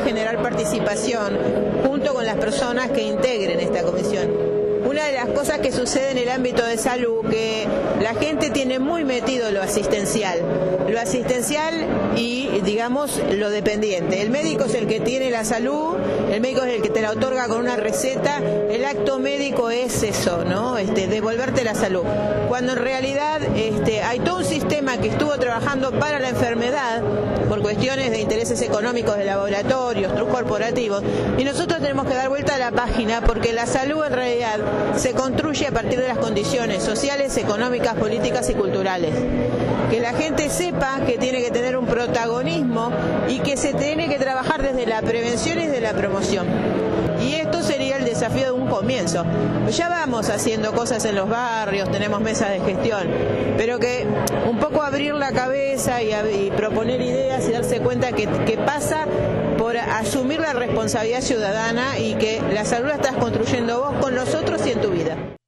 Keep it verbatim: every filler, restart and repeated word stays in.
generar participación junto con las personas que integren esta comisión. Una de las cosas que sucede en el ámbito de salud, que la gente tiene muy metido lo asistencial, lo asistencial y, digamos, lo dependiente. El médico es el que tiene la salud, el médico es el que te la otorga con una receta, el acto médico es eso, ¿no? Este, devolverte la salud. Cuando en realidad este, hay todo un sistema que estuvo trabajando para la enfermedad por cuestiones de intereses económicos de laboratorios, trucos corporativos, y nosotros tenemos que dar vuelta a la página porque la salud en realidad se construye a partir de las condiciones sociales, económicas, políticas y culturales. Que la gente sepa que tiene que tener un protagonismo y que se tiene que trabajar desde la prevención y desde la promoción. Y esto sería el desafío de un comienzo. Ya vamos haciendo cosas en los barrios, tenemos mesas de gestión, pero que un poco abrir la cabeza y, y proponer ideas y darse cuenta que, que pasa por asumir la responsabilidad ciudadana y que la salud la estás construyendo vos con los otros y en tu vida.